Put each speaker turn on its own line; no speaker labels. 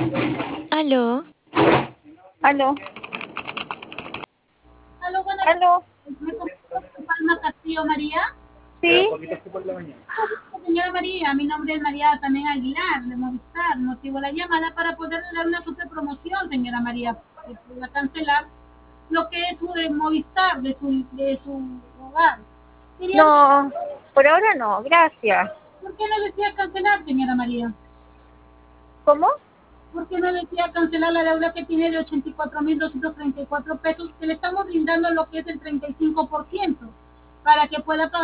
Aló,
Aló,
Aló, buenas
aló,
tardes. Me comunico con Palma Castillo María.
sí,
Señora María, mi nombre es María también Aguilar, de Movistar. Motivo la llamada para poderle dar una super promoción, señora María, que pueda cancelar lo que es su Movistar de su hogar. Queríamos,
no, por ahora no, gracias.
¿por qué no desea cancelar, señora María?
¿Cómo?
¿Por qué no desea cancelar la deuda que tiene de 84.234 pesos, que le estamos brindando lo que es el 35% para que pueda pagar